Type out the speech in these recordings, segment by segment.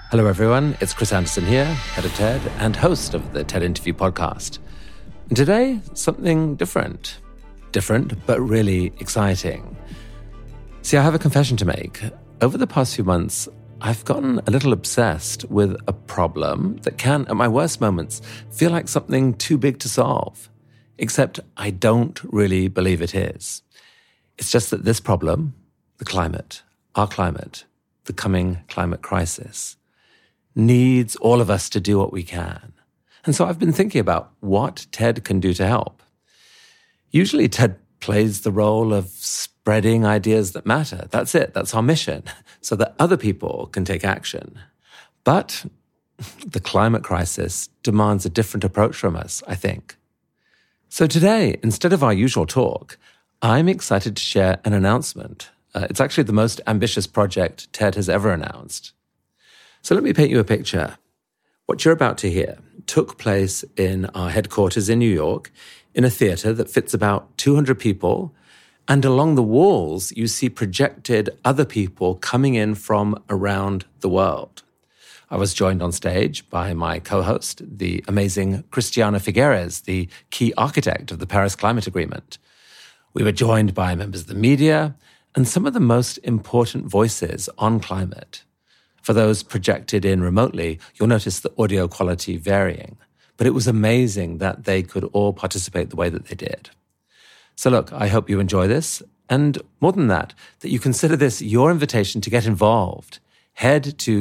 Hello, everyone. It's Chris Anderson here, head of TED and host of the TED Interview podcast. And today, something different. Different, but really exciting. See, I have a confession to make. Over the past few months, I've gotten a little obsessed with a problem that can, at my worst moments, feel like something too big to solve. Except I don't really believe it is. It's just that this problem, the climate, our climate, the coming climate crisis, needs all of us to do what we can. And so I've been thinking about what TED can do to help. Usually TED plays the role of spreading ideas that matter. That's it. That's our mission, so that other people can take action. But the climate crisis demands a different approach from us, I think. So today, instead of our usual talk, I'm excited to share an announcement. It's actually the most ambitious project TED has ever announced. So let me paint you a picture. What you're about to hear took place in our headquarters in New York, in a theater that fits about 200 people, and along the walls you see projected other people coming in from around the world. I was joined on stage by my co-host, the amazing Christiana Figueres, the key architect of the Paris Climate Agreement. We were joined by members of the media and some of the most important voices on climate. For those projected in remotely, you'll notice the audio quality varying. But it was amazing that they could all participate the way that they did. So look, I hope you enjoy this. And more than that you consider this your invitation to get involved. Head to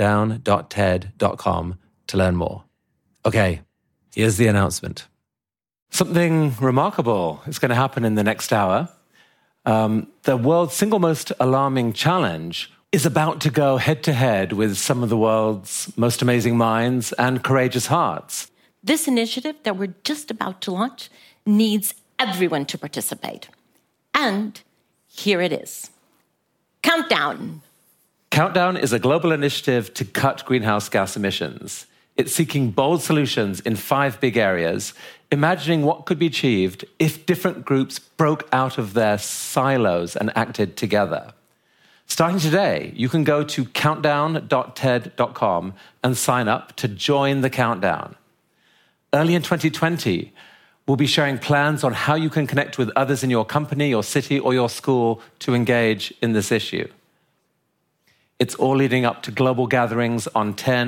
countdown.ted.com to learn more. Okay, here's the announcement. Something remarkable is going to happen in the next hour. The world's single most alarming challenge is about to go head-to-head with some of the world's most amazing minds and courageous hearts. This initiative that we're just about to launch needs everyone to participate. And here it is. Countdown. Countdown is a global initiative to cut greenhouse gas emissions. It's seeking bold solutions in 5 big areas, imagining what could be achieved if different groups broke out of their silos and acted together. Starting today, you can go to countdown.ted.com and sign up to join the countdown. Early in 2020, we'll be sharing plans on how you can connect with others in your company, your city, or your school to engage in this issue. It's all leading up to global gatherings on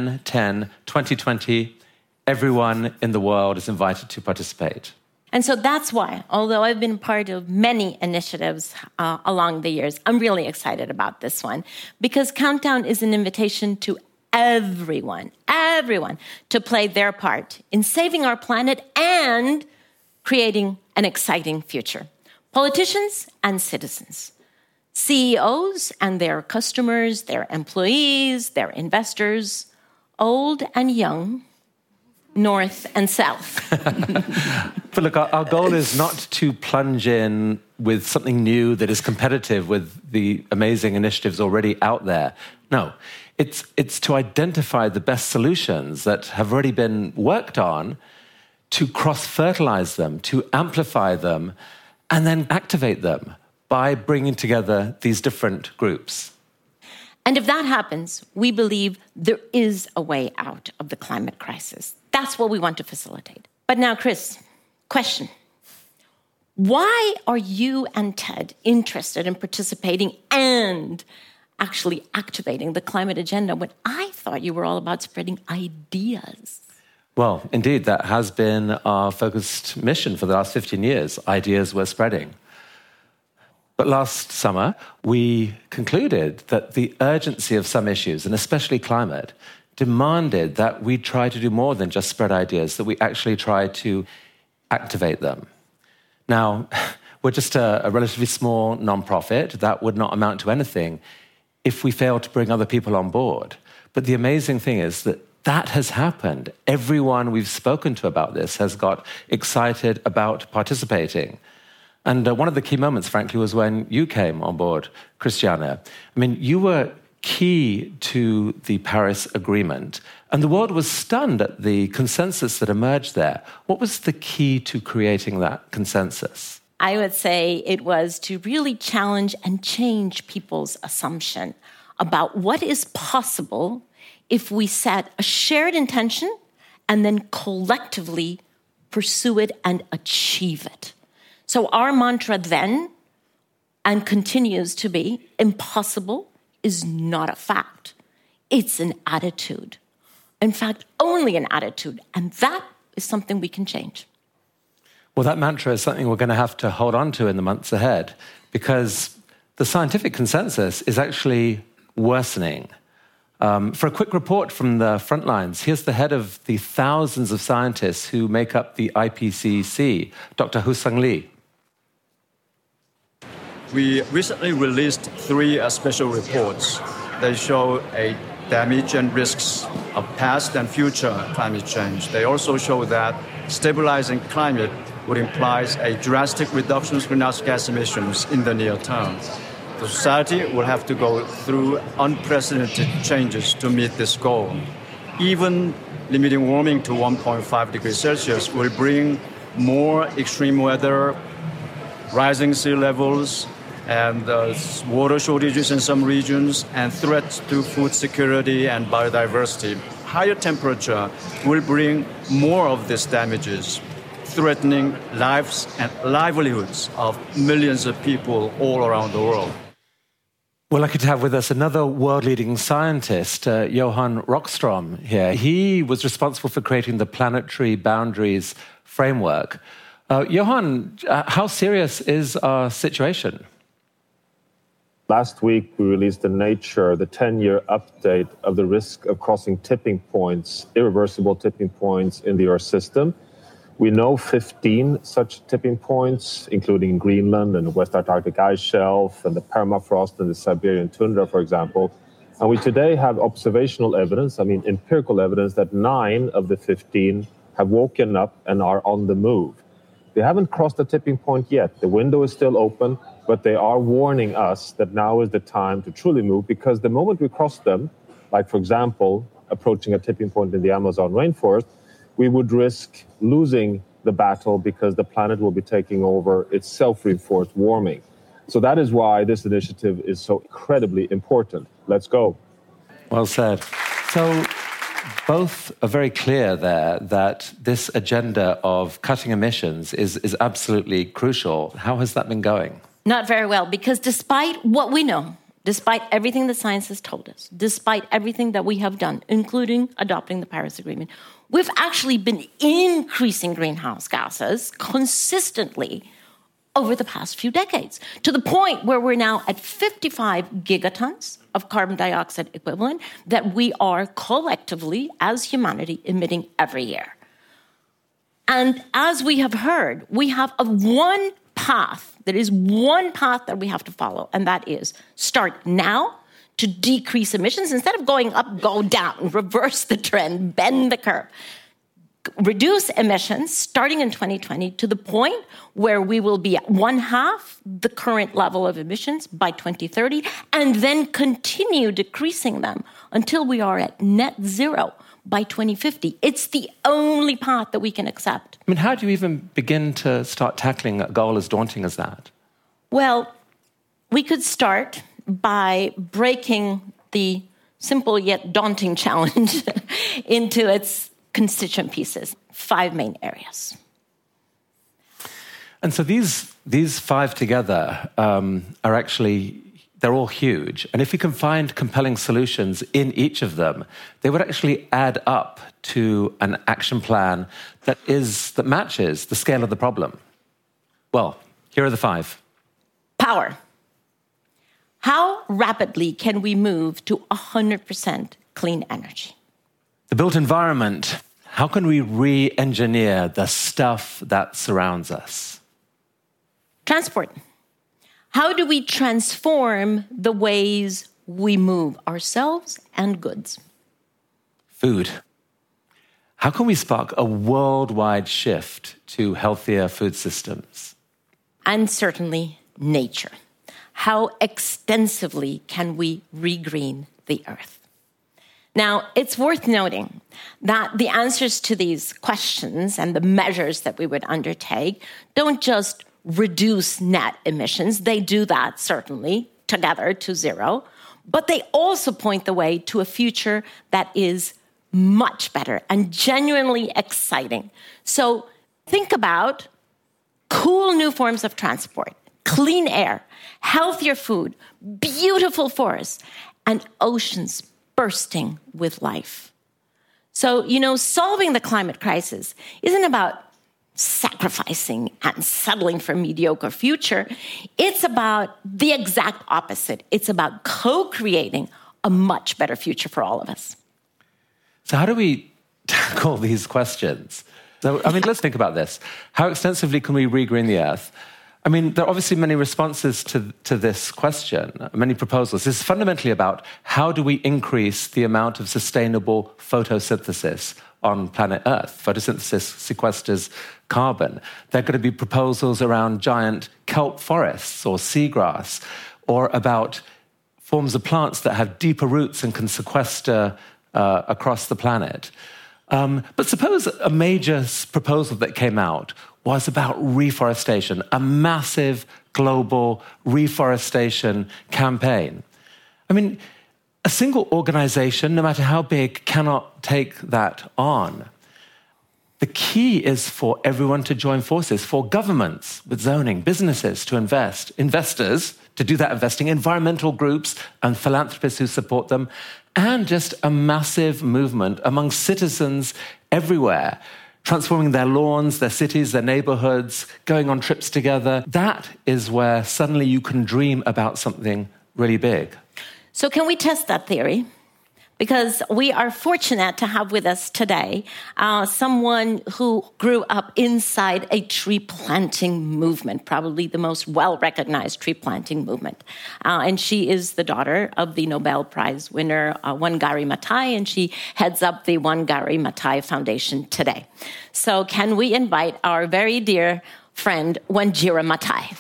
10/10/2020. Everyone in the world is invited to participate. And so that's why, although I've been part of many initiatives along the years, I'm really excited about this one, because Countdown is an invitation to everyone to play their part in saving our planet and creating an exciting future. Politicians and citizens, CEOs and their customers, their employees, their investors, old and young, north and south. But look, our goal is not to plunge in with something new that is competitive with the amazing initiatives already out there. No, it's to identify the best solutions that have already been worked on, to cross-fertilize them, to amplify them, and then activate them by bringing together these different groups. And if that happens, we believe there is a way out of the climate crisis. That's what we want to facilitate. But now, Chris, question. Why are you and TED interested in participating and actually activating the climate agenda when I thought you were all about spreading ideas? Well, indeed, that has been our focused mission for the last 15 years. Ideas we're spreading. But last summer, we concluded that the urgency of some issues, and especially climate, demanded that we try to do more than just spread ideas, that we actually try to activate them. Now, we're just a relatively small nonprofit. That would not amount to anything if we failed to bring other people on board. But the amazing thing is that that has happened. Everyone we've spoken to about this has got excited about participating. And one of the key moments, frankly, was when you came on board, Christiana. I mean, you were key to the Paris Agreement, and the world was stunned at the consensus that emerged there. What was the key to creating that consensus? I would say it was to really challenge and change people's assumption about what is possible if we set a shared intention and then collectively pursue it and achieve it. So our mantra then, and continues to be, impossible is not a fact. It's an attitude. In fact, only an attitude. And that is something we can change. Well, that mantra is something we're going to have to hold on to in the months ahead, because the scientific consensus is actually worsening. For a quick report from the front lines, here's the head of the thousands of scientists who make up the IPCC, Dr. Hoosung Lee. We recently released 3 special reports. They show a damage and risks of past and future climate change. They also show that stabilizing climate would imply a drastic reduction in greenhouse gas emissions in the near term. The society will have to go through unprecedented changes to meet this goal. Even limiting warming to 1.5 degrees Celsius will bring more extreme weather, rising sea levels, and water shortages in some regions, and threats to food security and biodiversity. Higher temperature will bring more of these damages, threatening lives and livelihoods of millions of people all around the world. We're lucky to have with us another world-leading scientist, Johan Rockström here. He was responsible for creating the Planetary Boundaries Framework. Johan, how serious is our situation? Last week, we released in Nature the 10-year update of the risk of crossing tipping points, irreversible tipping points in the Earth system. We know 15 such tipping points, including Greenland and the West Antarctic ice shelf and the permafrost and the Siberian tundra, for example. And we today have observational evidence, empirical evidence, that 9 of the 15 have woken up and are on the move. They haven't crossed the tipping point yet. The window is still open, but they are warning us that now is the time to truly move, because the moment we cross them, like, for example, approaching a tipping point in the Amazon rainforest, we would risk losing the battle because the planet will be taking over its self-reinforced warming. So that is why this initiative is so incredibly important. Let's go. Well said. So both are very clear there that this agenda of cutting emissions is absolutely crucial. How has that been going? Not very well, because despite what we know, despite everything the science has told us, despite everything that we have done, including adopting the Paris Agreement, we've actually been increasing greenhouse gases consistently over the past few decades, to the point where we're now at 55 gigatons of carbon dioxide equivalent that we are collectively, as humanity, emitting every year. And as we have heard, we have one path. There is one path that we have to follow, and that is start now to decrease emissions. Instead of going up, go down, reverse the trend, bend the curve. Reduce emissions starting in 2020 to the point where we will be at 1/2 the current level of emissions by 2030, and then continue decreasing them until we are at net zero by 2050. It's the only path that we can accept. How do you even begin to start tackling a goal as daunting as that? Well, we could start by breaking the simple yet daunting challenge into its constituent pieces, 5 main areas. And so these 5 together are actually, they're all huge. And if we can find compelling solutions in each of them, they would actually add up to an action plan that matches the scale of the problem. Well, here are the 5. Power. How rapidly can we move to 100% clean energy? The built environment. How can we re-engineer the stuff that surrounds us? Transport. How do we transform the ways we move ourselves and goods? Food. How can we spark a worldwide shift to healthier food systems? And certainly nature. How extensively can we regreen the earth? Now, it's worth noting that the answers to these questions and the measures that we would undertake don't just reduce net emissions. They do that, certainly, together to zero. but they also point the way to a future that is much better and genuinely exciting. So think about cool new forms of transport, clean air, healthier food, beautiful forests, and oceans bursting with life. So, solving the climate crisis isn't about sacrificing and settling for a mediocre future. It's about the exact opposite. It's about co-creating a much better future for all of us. So how do we tackle these questions? So, let's think about this. How extensively can we regreen the Earth? There are obviously many responses to this question, many proposals. This is fundamentally about how do we increase the amount of sustainable photosynthesis on planet Earth. Photosynthesis sequesters carbon. There are going to be proposals around giant kelp forests or seagrass, or about forms of plants that have deeper roots and can sequester across the planet. But suppose a major proposal that came out was about reforestation, a massive global reforestation campaign. A single organization, no matter how big, cannot take that on. The key is for everyone to join forces, for governments with zoning, businesses to invest, investors to do that investing, environmental groups and philanthropists who support them, and just a massive movement among citizens everywhere, transforming their lawns, their cities, their neighborhoods, going on trips together. That is where suddenly you can dream about something really big. So can we test that theory? Because we are fortunate to have with us today someone who grew up inside a tree planting movement, probably the most well-recognized tree planting movement. And she is the daughter of the Nobel Prize winner, Wangari Maathai, and she heads up the Wangari Maathai Foundation today. So can we invite our very dear friend, Wanjira Maathai?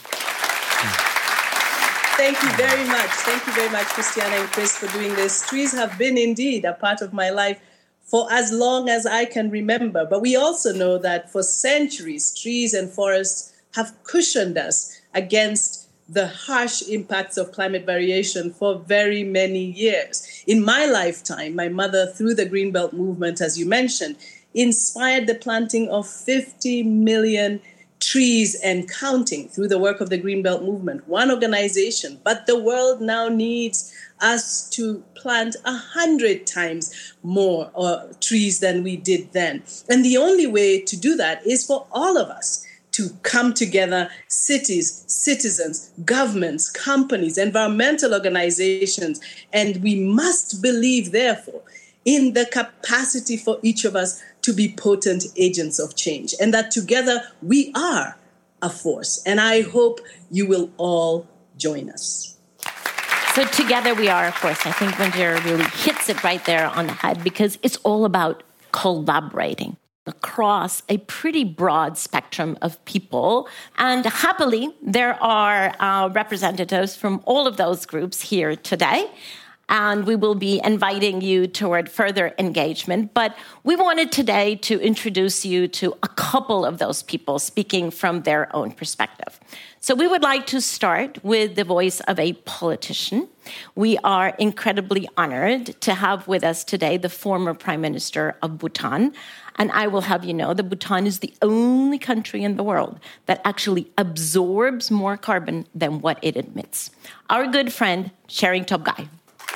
Thank you very much. Thank you very much, Christiana and Chris, for doing this. Trees have been indeed a part of my life for as long as I can remember. But we also know that for centuries, trees and forests have cushioned us against the harsh impacts of climate variation for very many years. In my lifetime, my mother, through the Greenbelt movement, as you mentioned, inspired the planting of 50 million trees and counting through the work of the Greenbelt movement, one organization. But the world now needs us to plant 100 times more trees than we did then. And the only way to do that is for all of us to come together, cities, citizens, governments, companies, environmental organizations. And we must believe, therefore, in the capacity for each of us to be potent agents of change, and that together we are a force. And I hope you will all join us. So together we are a force. I think Wanjira really hits it right there on the head, because it's all about collaborating across a pretty broad spectrum of people. And happily, there are representatives from all of those groups here today. And we will be inviting you toward further engagement. But we wanted today to introduce you to a couple of those people speaking from their own perspective. So we would like to start with the voice of a politician. We are incredibly honored to have with us today the former Prime Minister of Bhutan. And I will have you know that Bhutan is the only country in the world that actually absorbs more carbon than what it emits. Our good friend, Tshering Tobgay.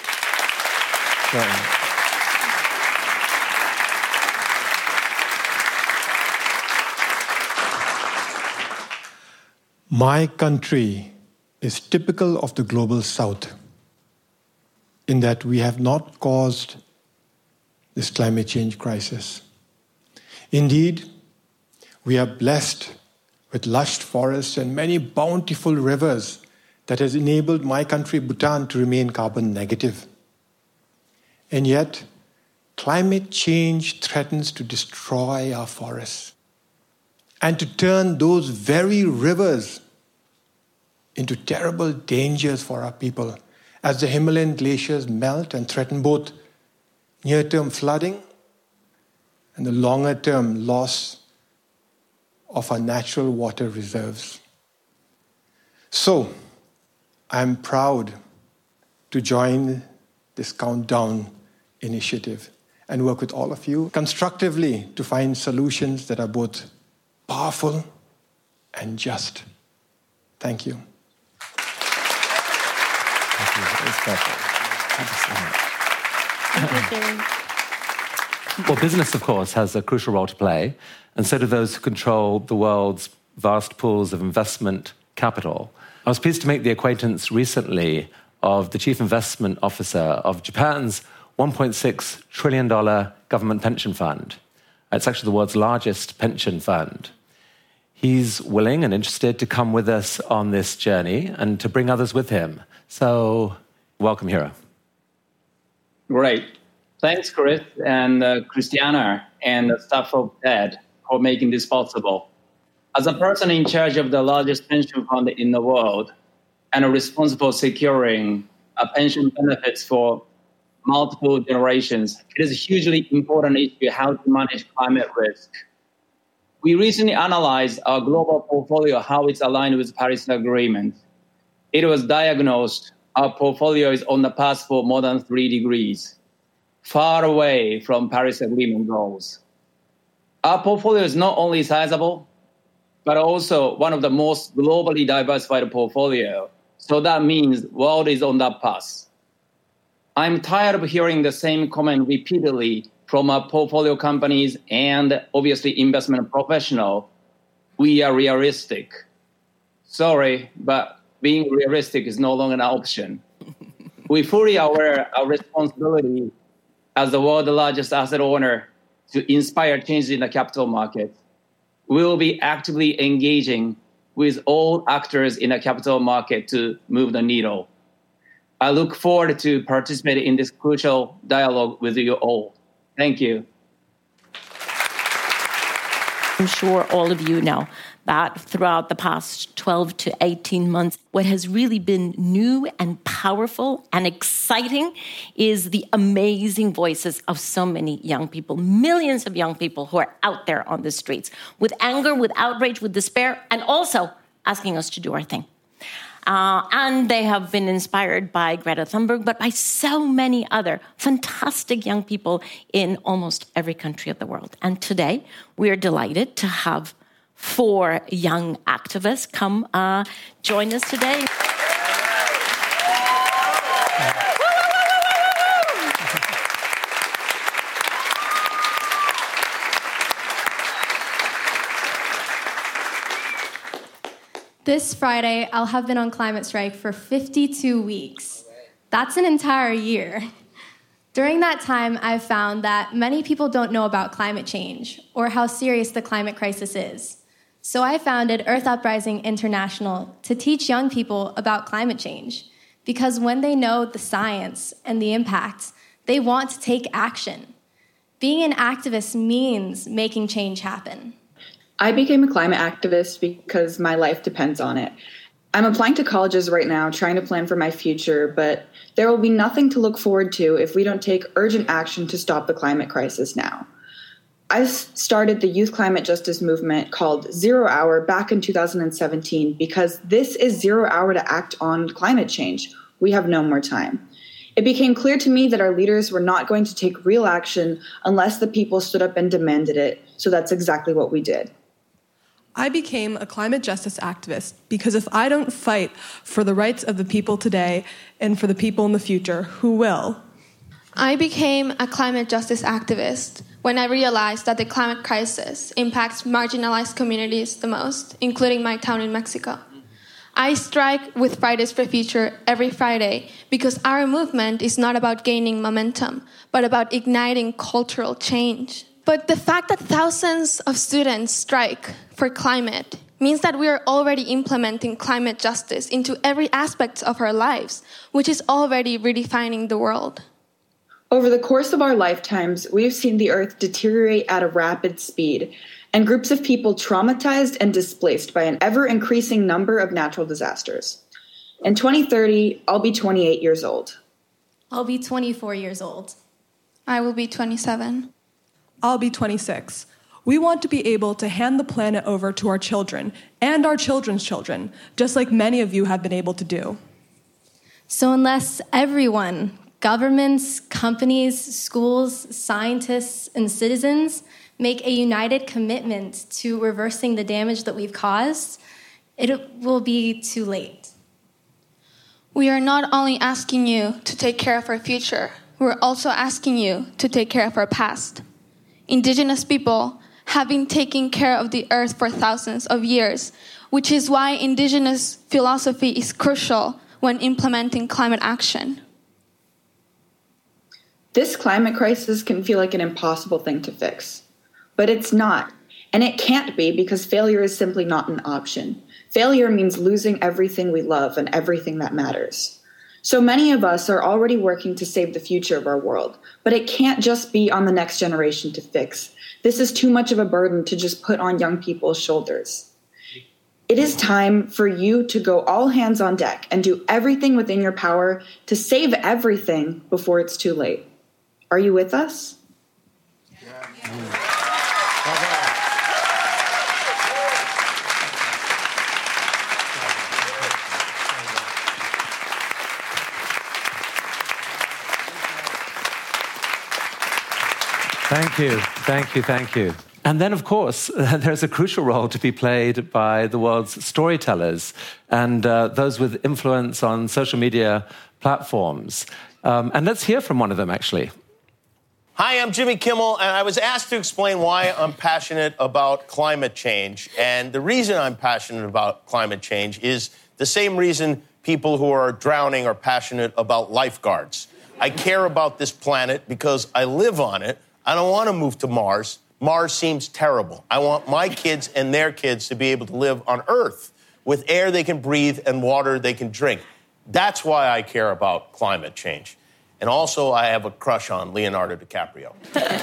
My country is typical of the global south in that we have not caused this climate change crisis. Indeed, we are blessed with lush forests and many bountiful rivers that has enabled my country, Bhutan, to remain carbon negative. And yet, climate change threatens to destroy our forests and to turn those very rivers into terrible dangers for our people as the Himalayan glaciers melt and threaten both near-term flooding and the longer-term loss of our natural water reserves. So, I'm proud to join this Countdown initiative and work with all of you constructively to find solutions that are both powerful and just. Thank you. Thank you. That was perfect. Thank you so much. Well, business, of course, has a crucial role to play, and so do those who control the world's vast pools of investment capital. I was pleased to make the acquaintance recently of the Chief Investment Officer of Japan's $1.6 trillion government pension fund. It's actually the world's largest pension fund. He's willing and interested to come with us on this journey and to bring others with him. So, welcome, Hiro. Great. Thanks, Chris and Christiana and the staff of TED for making this possible. As a person in charge of the largest pension fund in the world and responsible for securing pension benefits for multiple generations, it is a hugely important issue how to manage climate risk. We recently analyzed our global portfolio, how it's aligned with the Paris Agreement. It was diagnosed our portfolio is on the path for more than 3 degrees, far away from Paris Agreement goals. Our portfolio is not only sizable, but also one of the most globally diversified portfolio. So that means the world is on that path. I'm tired of hearing the same comment repeatedly from our portfolio companies and obviously investment professional. We are realistic. Sorry, but being realistic is no longer an option. We fully aware our responsibility as the world's largest asset owner to inspire changes in the capital market. We will be actively engaging with all actors in the capital market to move the needle. I look forward to participating in this crucial dialogue with you all. Thank you. I'm sure all of you know that throughout the past 12 to 18 months, what has really been new and powerful and exciting is the amazing voices of so many young people, millions of young people who are out there on the streets with anger, with outrage, with despair, and also asking us to do our thing. And they have been inspired by Greta Thunberg, but by so many other fantastic young people in almost every country of the world. And today, we are delighted to have 4 young activists come join us today. This Friday, I'll have been on climate strike for 52 weeks. That's an entire year. During that time, I've found that many people don't know about climate change or how serious the climate crisis is. So I founded Earth Uprising International to teach young people about climate change, because when they know the science and the impacts, they want to take action. Being an activist means making change happen. I became a climate activist because my life depends on it. I'm applying to colleges right now, trying to plan for my future, but there will be nothing to look forward to if we don't take urgent action to stop the climate crisis now. I started the youth climate justice movement called 0 Hour back in 2017 because this is 0 hour to act on climate change. We have no more time. It became clear to me that our leaders were not going to take real action unless the people stood up and demanded it, so that's exactly what we did. I became a climate justice activist because if I don't fight for the rights of the people today and for the people in the future, who will? I became a climate justice activist when I realized that the climate crisis impacts marginalized communities the most, including my town in Mexico. I strike with Fridays for Future every Friday because our movement is not about gaining momentum, but about igniting cultural change. But the fact that thousands of students strike for climate means that we are already implementing climate justice into every aspect of our lives, which is already redefining the world. Over the course of our lifetimes, we have seen the Earth deteriorate at a rapid speed, and groups of people traumatized and displaced by an ever-increasing number of natural disasters. In 2030, I'll be 28 years old. I'll be 24 years old. I will be 27. I'll be 26. We want to be able to hand the planet over to our children and our children's children, just like many of you have been able to do. So unless everyone, governments, companies, schools, scientists, and citizens make a united commitment to reversing the damage that we've caused, it will be too late. We are not only asking you to take care of our future, we're also asking you to take care of our past. Indigenous people have been taking care of the earth for thousands of years, which is why indigenous philosophy is crucial when implementing climate action. This climate crisis can feel like an impossible thing to fix, but it's not. And it can't be, because failure is simply not an option. Failure means losing everything we love and everything that matters. So many of us are already working to save the future of our world, but it can't just be on the next generation to fix. This is too much of a burden to just put on young people's shoulders. It is time for you to go all hands on deck and do everything within your power to save everything before it's too late. Are you with us? Thank you, thank you, thank you. And then, of course, there's a crucial role to be played by the world's storytellers and those with influence on social media platforms. And let's hear from one of them, actually. Hi, I'm Jimmy Kimmel, and I was asked to explain why I'm passionate about climate change. And the reason I'm passionate about climate change is the same reason people who are drowning are passionate about lifeguards. I care about this planet because I live on it. I don't want to move to Mars. Mars seems terrible. I want my kids and their kids to be able to live on Earth with air they can breathe and water they can drink. That's why I care about climate change. And also, I have a crush on Leonardo DiCaprio.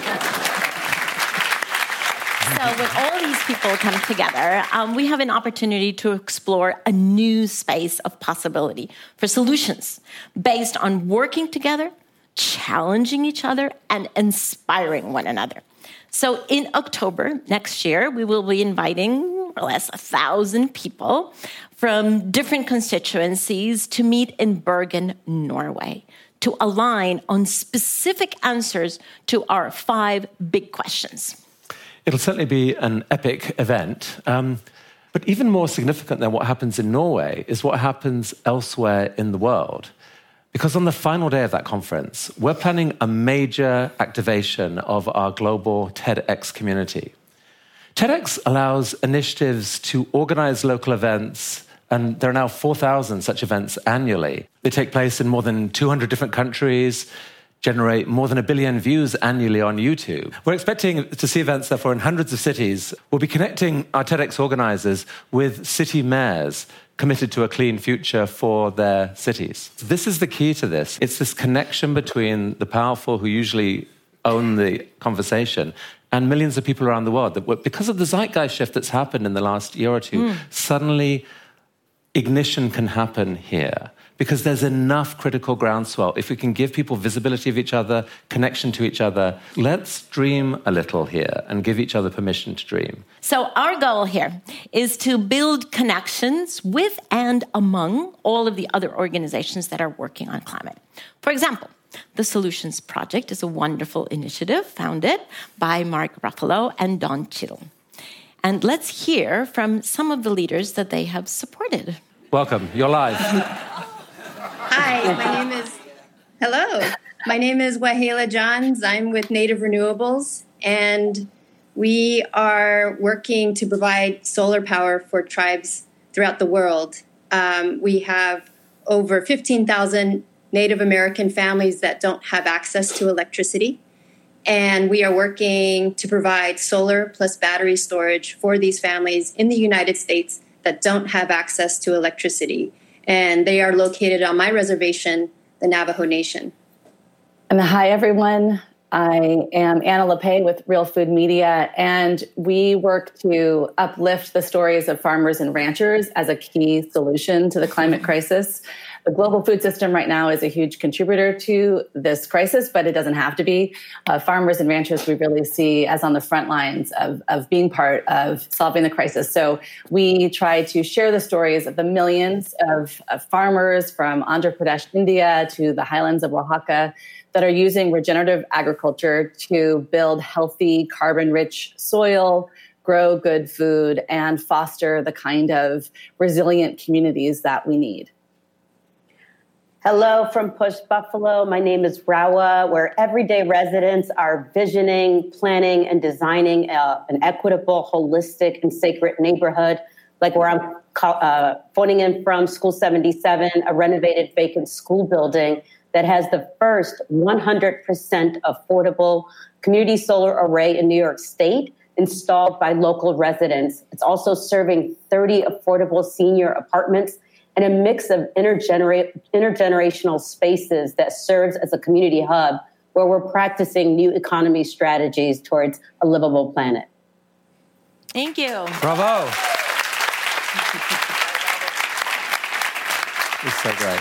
So when all these people come together, we have an opportunity to explore a new space of possibility for solutions based on working together, challenging each other, and inspiring one another. So in October next year, we will be inviting more or less 1,000 people from different constituencies to meet in Bergen, Norway, to align on specific answers to our 5 big questions. It'll certainly be an epic event. But even more significant than what happens in Norway is what happens elsewhere in the world. Because on the final day of that conference, we're planning a major activation of our global TEDx community. TEDx allows initiatives to organize local events, and there are now 4,000 such events annually. They take place in more than 200 different countries, generate more than 1 billion views annually on YouTube. We're expecting to see events, therefore, in hundreds of cities. We'll be connecting our TEDx organizers with city mayors committed to a clean future for their cities. This is the key to this. It's this connection between the powerful, who usually own the conversation, and millions of people around the world. That, because of the zeitgeist shift that's happened in the last year or two, suddenly ignition can happen here. Because there's enough critical groundswell. If we can give people visibility of each other, connection to each other, let's dream a little here and give each other permission to dream. So our goal here is to build connections with and among all of the other organizations that are working on climate. For example, the Solutions Project is a wonderful initiative founded by Mark Ruffalo and Don Cheadle. And let's hear from some of the leaders that they have supported. Welcome, you're live. Hi, my name is Wahala Johns. I'm with Native Renewables, and we are working to provide solar power for tribes throughout the world. We have over 15,000 Native American families that don't have access to electricity, and we are working to provide solar plus battery storage for these families in the United States that don't have access to electricity. And they are located on my reservation, the Navajo Nation. And hi, everyone. I am Anna LePay with Real Food Media, and we work to uplift the stories of farmers and ranchers as a key solution to the climate crisis The global food system right now is a huge contributor to this crisis, but it doesn't have to be. Farmers and ranchers we really see as on the front lines of being part of solving the crisis. So we try to share the stories of the millions of farmers from Andhra Pradesh, India to the highlands of Oaxaca that are using regenerative agriculture to build healthy, carbon-rich soil, grow good food, and foster the kind of resilient communities that we need. Hello from Push Buffalo. My name is Rawa, where everyday residents are visioning, planning, and designing an equitable, holistic, and sacred neighborhood, like where I'm phoning in from, School 77, a renovated vacant school building that has the first 100% affordable community solar array in New York State, installed by local residents. It's also serving 30 affordable senior apartments and a mix of intergenerational spaces that serves as a community hub where we're practicing new economy strategies towards a livable planet. Thank you. Bravo. It's so great.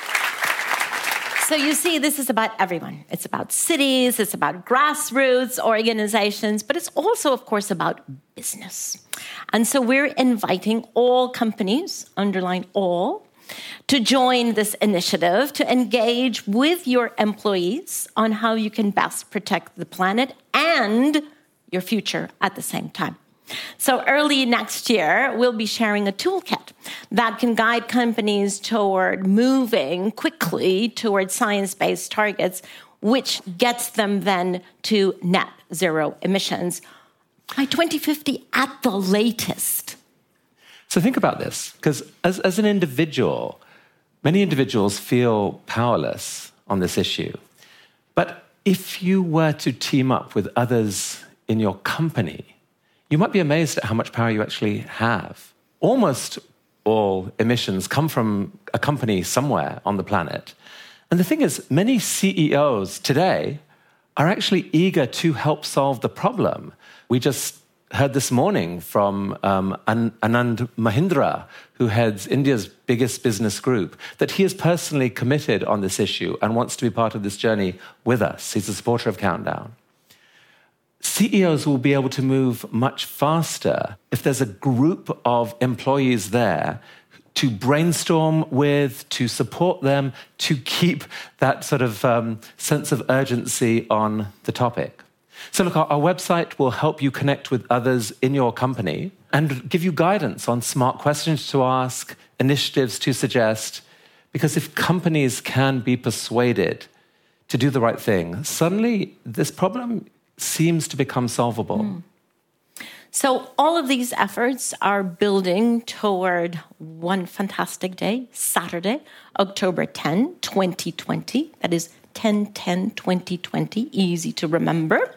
So you see, this is about everyone. It's about cities, it's about grassroots organizations, but it's also, of course, about business. And so we're inviting all companies, underline all, to join this initiative, to engage with your employees on how you can best protect the planet and your future at the same time. So early next year, we'll be sharing a toolkit that can guide companies toward moving quickly towards science-based targets, which gets them then to net zero emissions by 2050 at the latest. So think about this, because as an individual, many individuals feel powerless on this issue. But if you were to team up with others in your company, you might be amazed at how much power you actually have. Almost all emissions come from a company somewhere on the planet. And the thing is, many CEOs today are actually eager to help solve the problem. We just heard this morning from Anand Mahindra, who heads India's biggest business group, that he is personally committed on this issue and wants to be part of this journey with us. He's a supporter of Countdown. CEOs will be able to move much faster if there's a group of employees there to brainstorm with, to support them, to keep that sort of sense of urgency on the topic. So look, our website will help you connect with others in your company and give you guidance on smart questions to ask, initiatives to suggest, because if companies can be persuaded to do the right thing, suddenly this problem seems to become solvable. So all of these efforts are building toward one fantastic day, Saturday, October 10, 2020. That is 10/10/2020, easy to remember,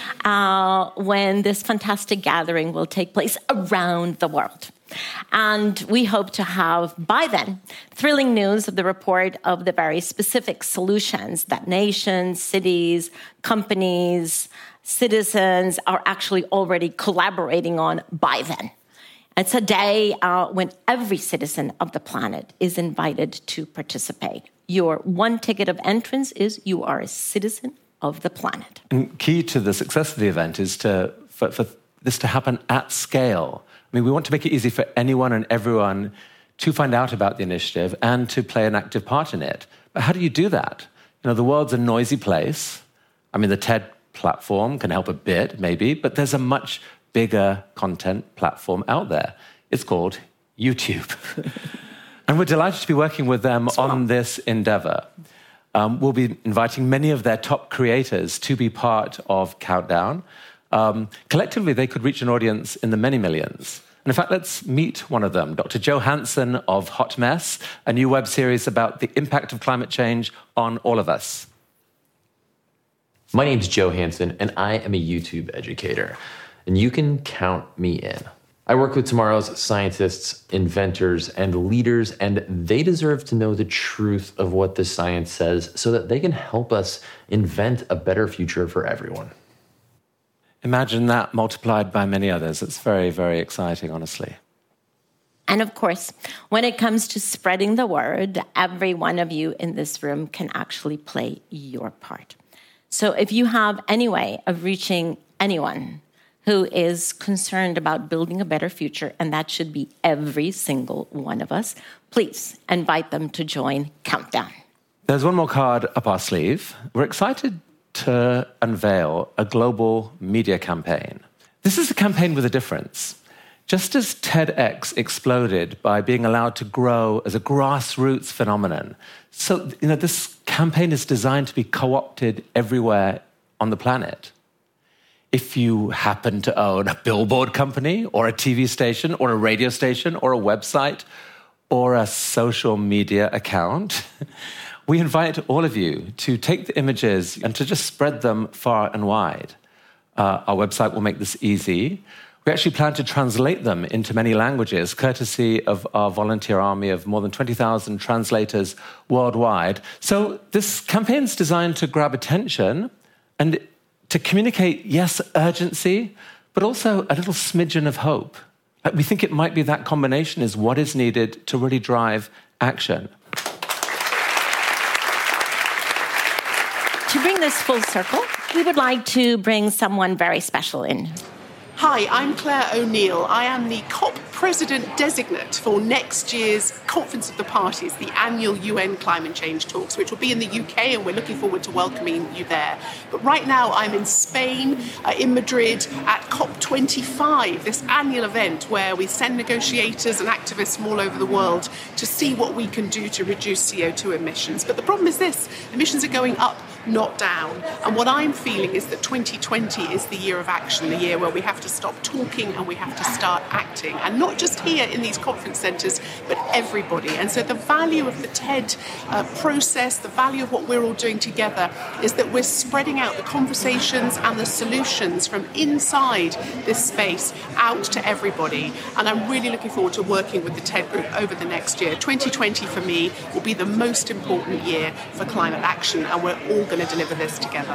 when this fantastic gathering will take place around the world. And we hope to have, by then, thrilling news of the report of the very specific solutions that nations, cities, companies, citizens are actually already collaborating on by then. It's a day when every citizen of the planet is invited to participate. Your one ticket of entrance is you are a citizen of the planet. And key to the success of the event is for this to happen at scale. I mean, we want to make it easy for anyone and everyone to find out about the initiative and to play an active part in it. But how do you do that? You know, the world's a noisy place. I mean, the TED platform can help a bit, maybe, but there's a much bigger content platform out there. It's called YouTube. And we're delighted to be working with them on this endeavor. We'll be inviting many of their top creators to be part of Countdown. Collectively, they could reach an audience in the many millions. And in fact, let's meet one of them, Dr. Joe Hansen of Hot Mess, a new web series about the impact of climate change on all of us. My name's Joe Hansen, and I am a YouTube educator. And you can count me in. I work with tomorrow's scientists, inventors, and leaders, and they deserve to know the truth of what the science says so that they can help us invent a better future for everyone. Imagine that multiplied by many others. It's very, very exciting, honestly. And of course, when it comes to spreading the word, every one of you in this room can actually play your part. So if you have any way of reaching anyone who is concerned about building a better future, and that should be every single one of us, please invite them to join Countdown. There's one more card up our sleeve. We're excited to unveil a global media campaign. This is a campaign with a difference. Just as TEDx exploded by being allowed to grow as a grassroots phenomenon, so this campaign is designed to be co-opted everywhere on the planet. If you happen to own a billboard company or a TV station or a radio station or a website or a social media account, we invite all of you to take the images and to just spread them far and wide. Our website will make this easy. We actually plan to translate them into many languages, courtesy of our volunteer army of more than 20,000 translators worldwide. So this campaign is designed to grab attention and to communicate, yes, urgency, but also a little smidgen of hope. We think it might be that combination is what is needed to really drive action. To bring this full circle, we would like to bring someone very special in. Hi, I'm Claire O'Neill. I am the COP President Designate for next year's Conference of the Parties, the annual UN Climate Change Talks, which will be in the UK, and we're looking forward to welcoming you there. But right now I'm in Spain, in Madrid, at COP25, this annual event where we send negotiators and activists from all over the world to see what we can do to reduce CO2 emissions. But the problem is this, emissions are going up, not down. And what I'm feeling is that 2020 is the year of action, the year where we have to stop talking and we have to start acting. And not just here in these conference centres, but everybody. And so the value of the TED process, the value of what we're all doing together is that we're spreading out the conversations and the solutions from inside this space out to everybody. And I'm really looking forward to working with the TED group over the next year. 2020 for me will be the most important year for climate action, and we're all going to deliver this together.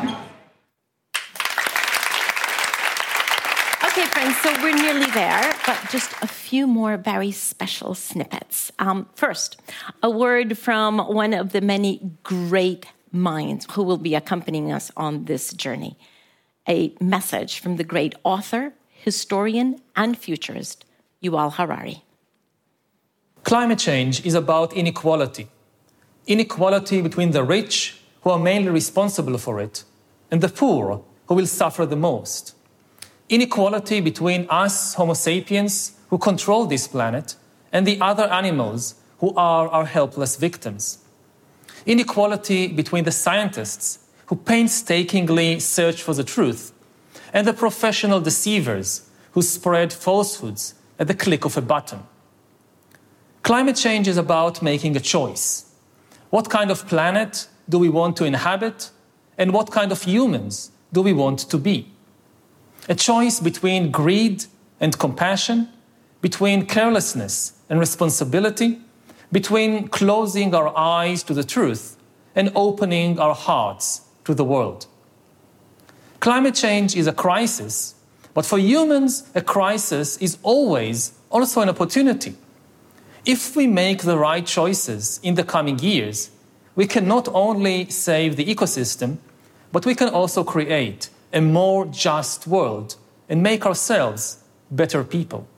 Okay, friends, so we're nearly there, but just a few more very special snippets. First, a word from one of the many great minds who will be accompanying us on this journey. A message from the great author, historian, and futurist, Yuval Harari. Climate change is about inequality. Inequality between the rich, who are mainly responsible for it, and the poor, who will suffer the most. Inequality between us, Homo sapiens, who control this planet, and the other animals who are our helpless victims. Inequality between the scientists, who painstakingly search for the truth, and the professional deceivers who spread falsehoods at the click of a button. Climate change is about making a choice. What kind of planet do we want to inhabit, and what kind of humans do we want to be? A choice between greed and compassion, between carelessness and responsibility, between closing our eyes to the truth and opening our hearts to the world. Climate change is a crisis, but for humans, a crisis is always also an opportunity. If we make the right choices in the coming years, we can not only save the ecosystem, but we can also create a more just world and make ourselves better people.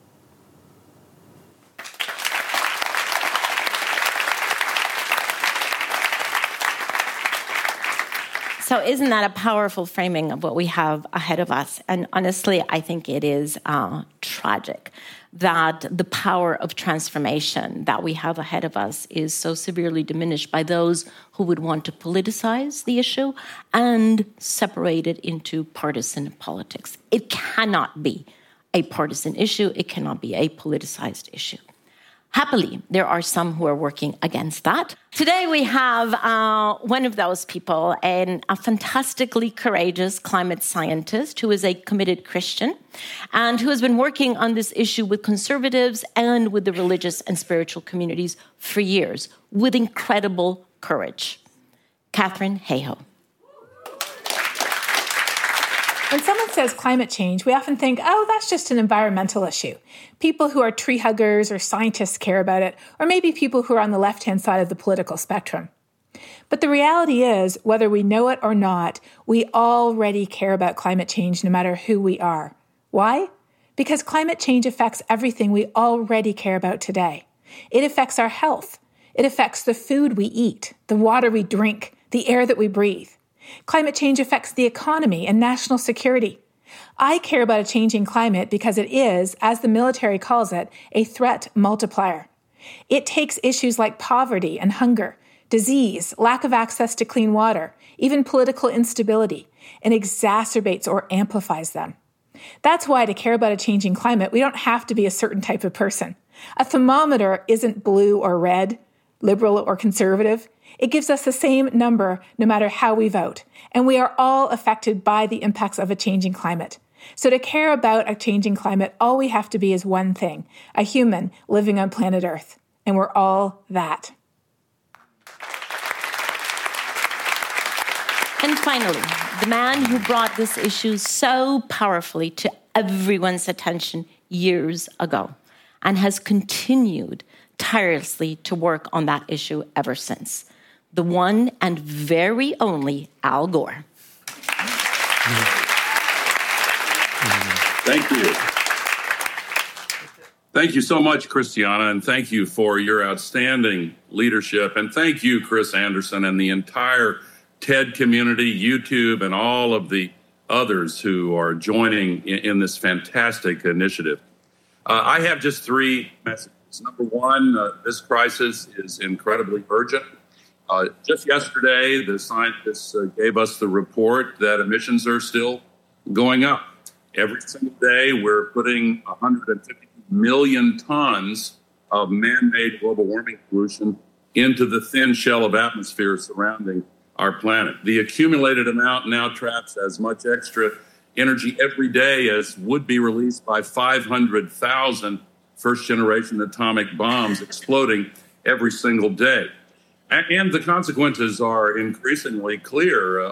So isn't that a powerful framing of what we have ahead of us? And honestly, I think it is tragic that the power of transformation that we have ahead of us is so severely diminished by those who would want to politicize the issue and separate it into partisan politics. It cannot be a partisan issue. It cannot be a politicized issue. Happily, there are some who are working against that. Today we have one of those people, and a fantastically courageous climate scientist who is a committed Christian and who has been working on this issue with conservatives and with the religious and spiritual communities for years with incredible courage. Katharine Hayhoe. When someone says climate change, we often think, oh, that's just an environmental issue. People who are tree huggers or scientists care about it, or maybe people who are on the left-hand side of the political spectrum. But the reality is, whether we know it or not, we already care about climate change no matter who we are. Why? Because climate change affects everything we already care about today. It affects our health. It affects the food we eat, the water we drink, the air that we breathe. Climate change affects the economy and national security. I care about a changing climate because it is, as the military calls it, a threat multiplier. It takes issues like poverty and hunger, disease, lack of access to clean water, even political instability, and exacerbates or amplifies them. That's why to care about a changing climate, we don't have to be a certain type of person. A thermometer isn't blue or red, liberal or conservative. It gives us the same number no matter how we vote, and we are all affected by the impacts of a changing climate. So to care about a changing climate, all we have to be is one thing, a human living on planet Earth, and we're all that. And finally, the man who brought this issue so powerfully to everyone's attention years ago and has continued tirelessly to work on that issue ever since. The one and very only Al Gore. Thank you. Thank you so much, Christiana, and thank you for your outstanding leadership. And thank you, Chris Anderson, and the entire TED community, YouTube, and all of the others who are joining in this fantastic initiative. I have just three messages. Number one, this crisis is incredibly urgent. Just yesterday, the scientists gave us the report that emissions are still going up. Every single day, we're putting 150 million tons of man-made global warming pollution into the thin shell of atmosphere surrounding our planet. The accumulated amount now traps as much extra energy every day as would be released by 500,000 first-generation atomic bombs exploding every single day. And the consequences are increasingly clear.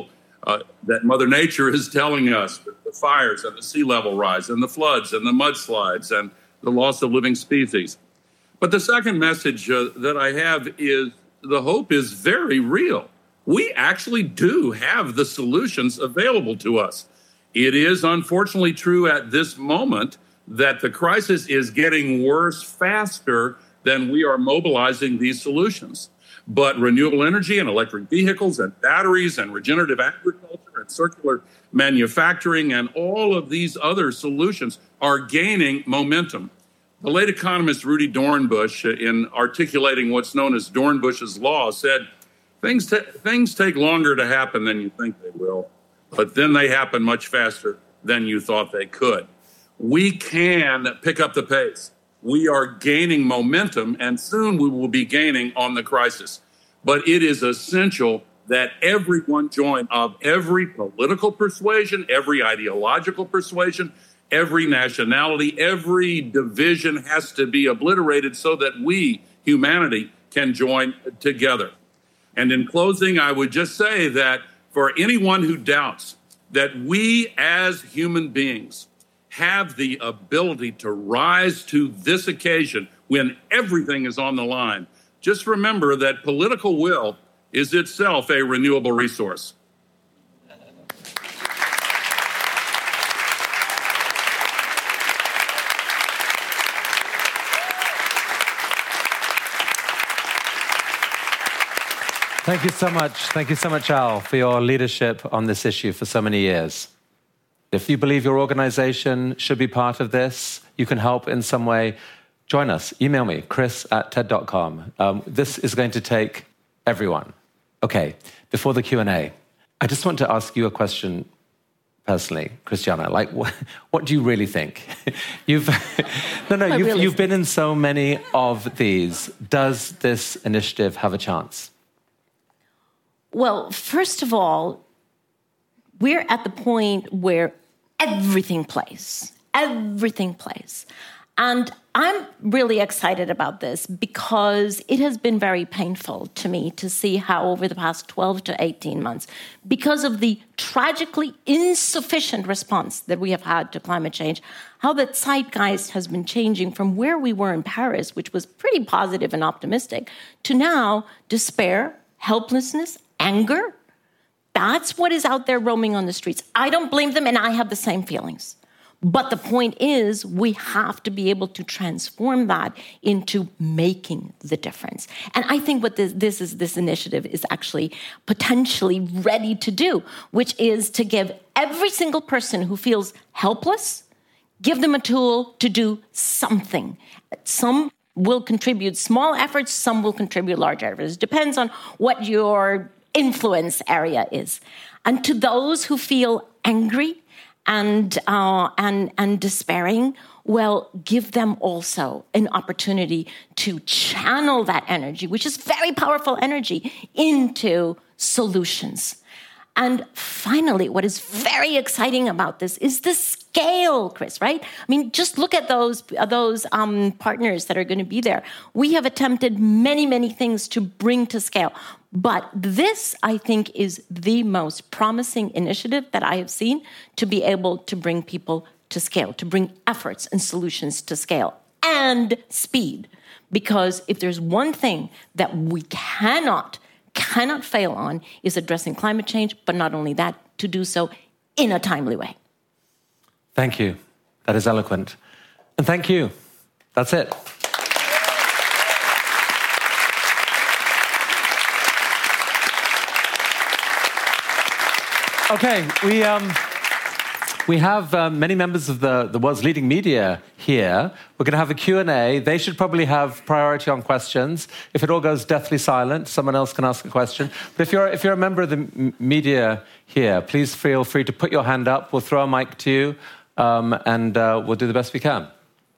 That Mother Nature is telling us, the fires and the sea level rise and the floods and the mudslides and the loss of living species. But the second message that I have is the hope is very real. We actually do have the solutions available to us. It is unfortunately true at this moment that the crisis is getting worse faster than we are mobilizing these solutions. But renewable energy and electric vehicles and batteries and regenerative agriculture and circular manufacturing and all of these other solutions are gaining momentum. The late economist Rudy Dornbush, in articulating what's known as Dornbush's law, said, things take longer to happen than you think they will, but then they happen much faster than you thought they could. We can pick up the pace. We are gaining momentum, and soon we will be gaining on the crisis. But it is essential that everyone join, of every political persuasion, every ideological persuasion, every nationality, every division has to be obliterated so that we, humanity, can join together. And in closing, I would just say that for anyone who doubts that we as human beings have the ability to rise to this occasion when everything is on the line, just remember that political will is itself a renewable resource. Thank you so much. Thank you so much, Al, for your leadership on this issue for so many years. If you believe your organization should be part of this, you can help in some way, join us. Email me, chris@ted.com. This is going to take everyone. Okay, before the Q&A, I just want to ask you a question personally, Christiana. Like, what do you really think? You've been in so many of these. Does this initiative have a chance? Well, first of all, we're at the point where everything plays. Everything plays. And I'm really excited about this because it has been very painful to me to see how over the past 12 to 18 months, because of the tragically insufficient response that we have had to climate change, how the zeitgeist has been changing from where we were in Paris, which was pretty positive and optimistic, to now despair, helplessness, anger. That's what is out there roaming on the streets. I don't blame them, and I have the same feelings. But the point is, we have to be able to transform that into making the difference. And I think what this initiative is actually potentially ready to do, which is to give every single person who feels helpless, give them a tool to do something. Some will contribute small efforts, some will contribute large efforts. It depends on what your influence area is. And to those who feel angry and despairing, well, give them also an opportunity to channel that energy, which is very powerful energy, into solutions. And finally, what is very exciting about this is the scale, Chris, right? I mean, just look at those partners that are going to be there. We have attempted many, many things to bring to scale. But this, I think, is the most promising initiative that I have seen to be able to bring people to scale, to bring efforts and solutions to scale and speed. Because if there's one thing that we cannot fail on, is addressing climate change, but not only that, to do so in a timely way. Thank you. That is eloquent. And thank you. That's it. Okay, we have many members of the world's leading media here. We're going to have a Q&A. They should probably have priority on questions. If it all goes deathly silent, someone else can ask a question. But if you're a member of the media here, please feel free to put your hand up. We'll throw a mic to you, and we'll do the best we can.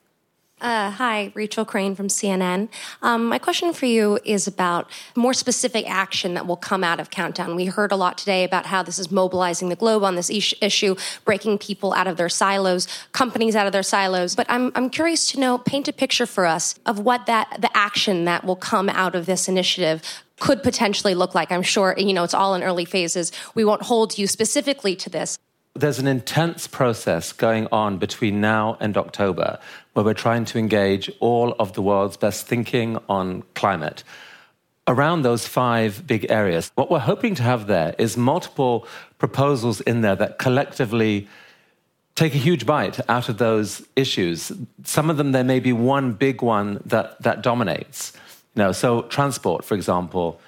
Hi, Rachel Crane from CNN. My question for you is about more specific action that will come out of Countdown. We heard a lot today about how this is mobilizing the globe on this issue, breaking people out of their silos, companies out of their silos. But I'm curious to know, paint a picture for us of what the action that will come out of this initiative could potentially look like. I'm sure, it's all in early phases. We won't hold you specifically to this. There's an intense process going on between now and October where we're trying to engage all of the world's best thinking on climate around those 5 big areas. What we're hoping to have there is multiple proposals in there that collectively take a huge bite out of those issues. Some of them, there may be one big one that dominates. So transport, for example,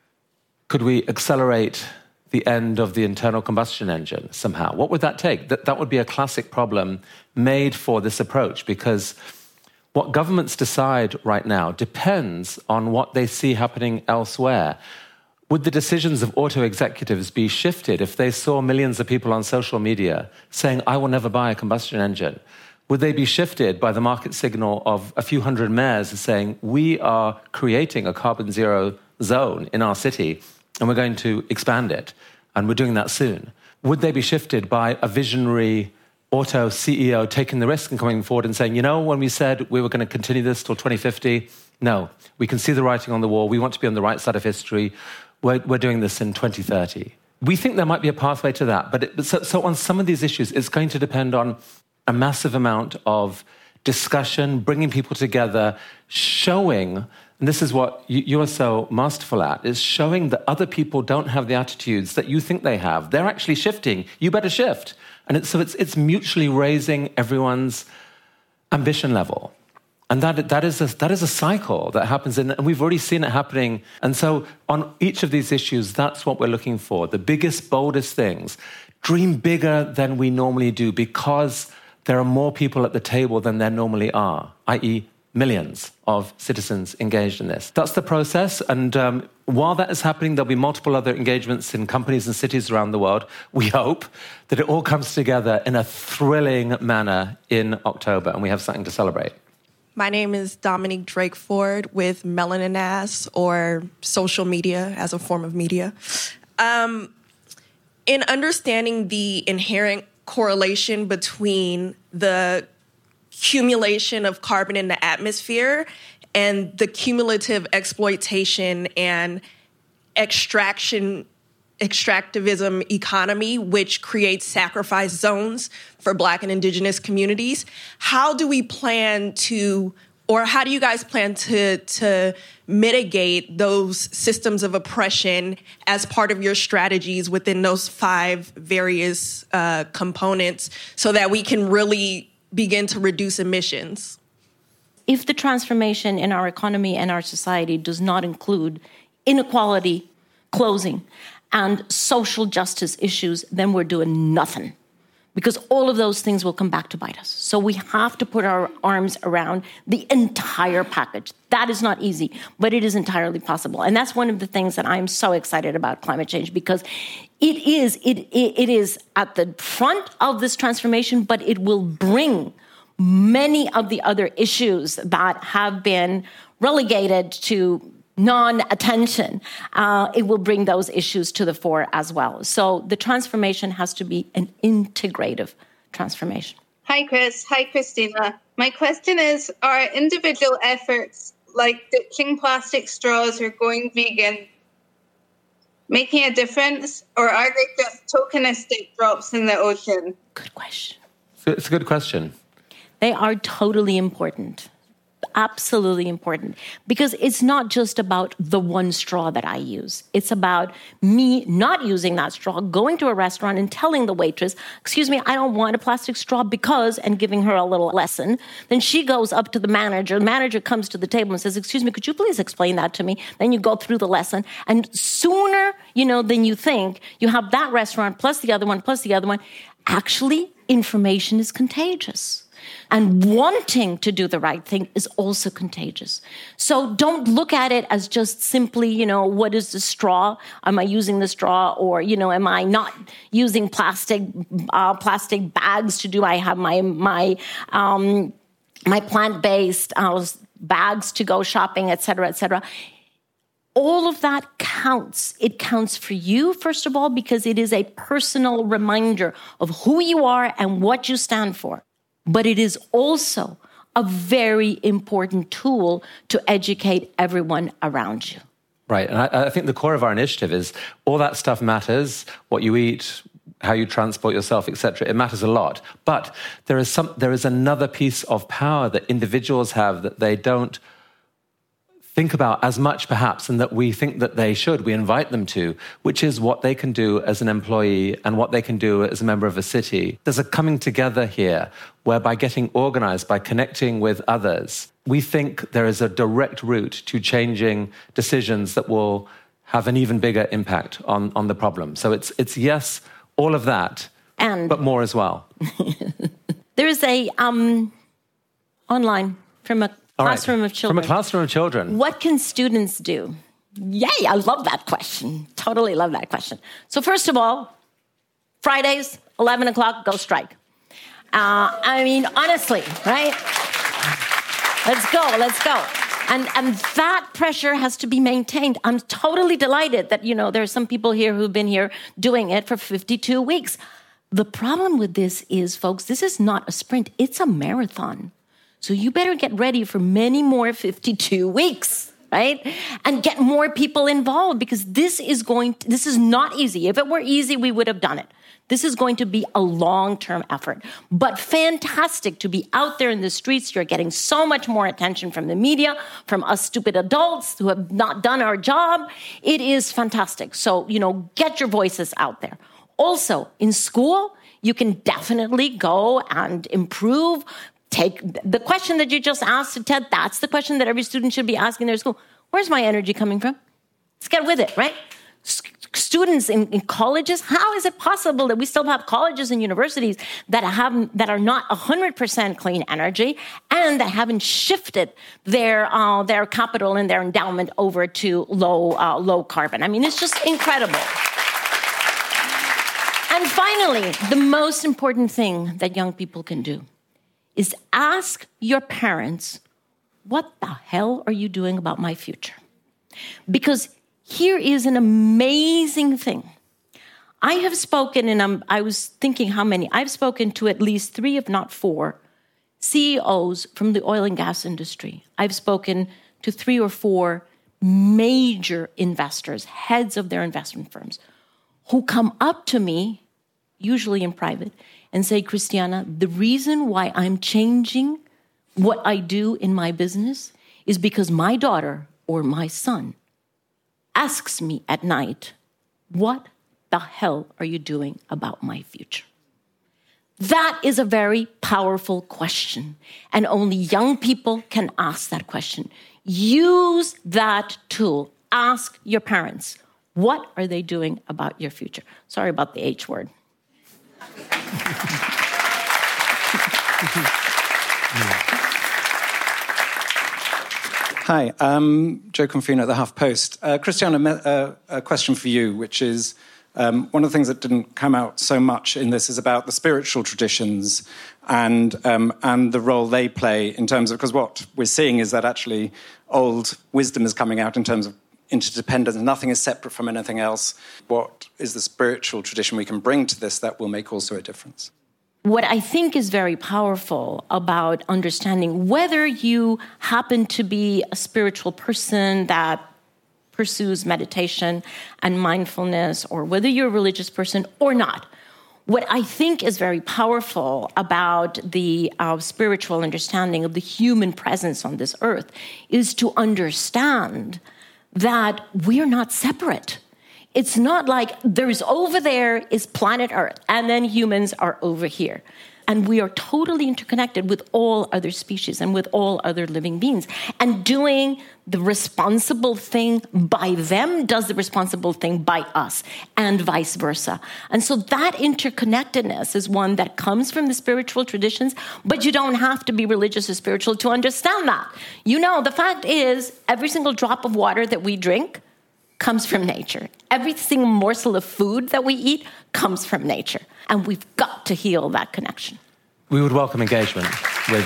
could we accelerate the end of the internal combustion engine somehow? What would that take? That would be a classic problem made for this approach, because what governments decide right now depends on what they see happening elsewhere. Would the decisions of auto executives be shifted if they saw millions of people on social media saying, I will never buy a combustion engine? Would they be shifted by the market signal of a few hundred mayors saying, we are creating a carbon zero zone in our city, and we're going to expand it, and we're doing that soon? Would they be shifted by a visionary auto CEO taking the risk and coming forward and saying, when we said we were going to continue this till 2050, no, we can see the writing on the wall, we want to be on the right side of history, we're doing this in 2030. We think there might be a pathway to that, but so on some of these issues, it's going to depend on a massive amount of discussion, bringing people together, showing. And this is what you are so masterful at, is showing that other people don't have the attitudes that you think they have. They're actually shifting. You better shift. And it's mutually raising everyone's ambition level. And that is a cycle that happens, and we've already seen it happening. And so on each of these issues, that's what we're looking for. The biggest, boldest things. Dream bigger than we normally do, because there are more people at the table than there normally are, i.e., millions of citizens engaged in this. That's the process. And while that is happening, there'll be multiple other engagements in companies and cities around the world. We hope that it all comes together in a thrilling manner in October, and we have something to celebrate. My name is Dominique Drake Ford with Melanin Ass, or social media as a form of media. In understanding the inherent correlation between the accumulation of carbon in the atmosphere and the cumulative exploitation and extractivism economy, which creates sacrifice zones for Black and Indigenous communities. How do we plan to, or how do you guys plan to mitigate those systems of oppression as part of your strategies within those 5 various components so that we can really begin to reduce emissions? If the transformation in our economy and our society does not include inequality closing and social justice issues, then we're doing nothing, because all of those things will come back to bite us. So we have to put our arms around the entire package. That is not easy, but it is entirely possible. And that's one of the things that I'm so excited about climate change, because it is at the front of this transformation, but it will bring many of the other issues that have been relegated to non-attention. It will bring those issues to the fore as well. So the transformation has to be an integrative transformation. Hi, Chris. Hi, Christina. My question is, are individual efforts like ditching plastic straws or going vegan making a difference, or are they just tokenistic drops in the ocean? Good question. It's a good question. They are totally important. Absolutely important. Because it's not just about the one straw that I use. It's about me not using that straw, going to a restaurant and telling the waitress, excuse me, I don't want a plastic straw because, and giving her a little lesson. Then she goes up to the manager. The manager comes to the table and says, excuse me, could you please explain that to me? Then you go through the lesson. And sooner, than you think, you have that restaurant plus the other one, plus the other one. Actually, information is contagious. And wanting to do the right thing is also contagious. So don't look at it as just simply, what is the straw? Am I using the straw? Or, am I not using plastic bags to do? I have my plant-based bags to go shopping, et cetera, et cetera. All of that counts. It counts for you, first of all, because it is a personal reminder of who you are and what you stand for. But it is also a very important tool to educate everyone around you. Right. And I think the core of our initiative is all that stuff matters, what you eat, how you transport yourself, etc. It matters a lot. But there is another piece of power that individuals have that they don't think about as much, perhaps, and that we think that they should. We invite them to, which is what they can do as an employee and what they can do as a member of a city. There's a coming together here where by getting organized, by connecting with others, we think there is a direct route to changing decisions that will have an even bigger impact on the problem. So it's yes, all of that, but more as well. There is a online from a classroom of children. From a classroom of children. What can students do? Yay, I love that question. Totally love that question. So first of all, Fridays, 11 o'clock, go strike. Honestly, right? Let's go. And that pressure has to be maintained. I'm totally delighted that, there are some people here who've been here doing it for 52 weeks. The problem with this is, folks, this is not a sprint. It's a marathon. So you better get ready for many more 52 weeks, right? And get more people involved, because this is not easy. If it were easy, we would have done it. This is going to be a long-term effort, but fantastic to be out there in the streets. You're getting so much more attention from the media, from us stupid adults who have not done our job. It is fantastic. So, get your voices out there. Also, in school, you can definitely go and improve. Take the question that you just asked to Ted. That's the question that every student should be asking their school. Where's my energy coming from? Let's get with it, right? Students in colleges, how is it possible that we still have colleges and universities that are not 100% clean energy and that haven't shifted their capital and their endowment over to low carbon? It's just incredible. And finally, the most important thing that young people can do is ask your parents, what the hell are you doing about my future? Because here is an amazing thing. I have spoken, and I was thinking how many. I've spoken to at least 3, if not 4, CEOs from the oil and gas industry. I've spoken to 3 or 4 major investors, heads of their investment firms, who come up to me, usually in private, and say, Christiana, the reason why I'm changing what I do in my business is because my daughter or my son asks me at night, what the hell are you doing about my future? That is a very powerful question, and only young people can ask that question. Use that tool. Ask your parents, what are they doing about your future? Sorry about the H word. Hi, I'm Joe Confino at the HuffPost. Christiana, a question for you, which is, one of the things that didn't come out so much in this is about the spiritual traditions and the role they play in terms of, because what we're seeing is that actually old wisdom is coming out in terms of interdependence. Nothing is separate from anything else. What is the spiritual tradition we can bring to this that will make also a difference? What I think is very powerful about understanding whether you happen to be a spiritual person that pursues meditation and mindfulness, or whether you're a religious person or not. What I think is very powerful about the spiritual understanding of the human presence on this earth is to understand that we're not separate. It's not like there's over there is planet Earth, and then humans are over here. And we are totally interconnected with all other species and with all other living beings. And doing the responsible thing by them does the responsible thing by us, and vice versa. And so that interconnectedness is one that comes from the spiritual traditions, but you don't have to be religious or spiritual to understand that. You know, the fact is, every single drop of water that we drink comes from nature. Every single morsel of food that we eat comes from nature. And we've got to heal that connection. We would welcome engagement with...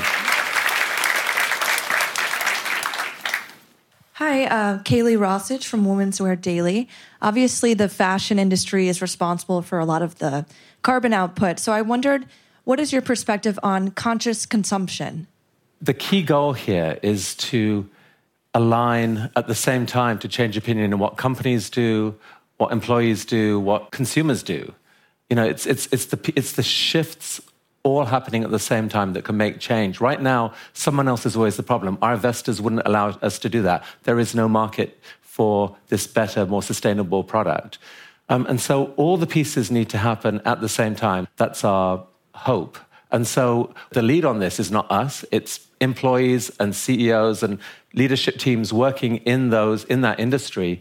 Hi, Kaylee Rossich from Women's Wear Daily. Obviously, the fashion industry is responsible for a lot of the carbon output. So I wondered, what is your perspective on conscious consumption? The key goal here is to align at the same time to change opinion in what companies do, what employees do, what consumers do. You know, it's the shifts all happening at the same time that can make change. Right now, someone else is always the problem. Our investors wouldn't allow us to do that. There is no market for this better, more sustainable product. And so all the pieces need to happen at the same time. That's our hope. And so the lead on this is not us, it's employees and CEOs and leadership teams working in that industry.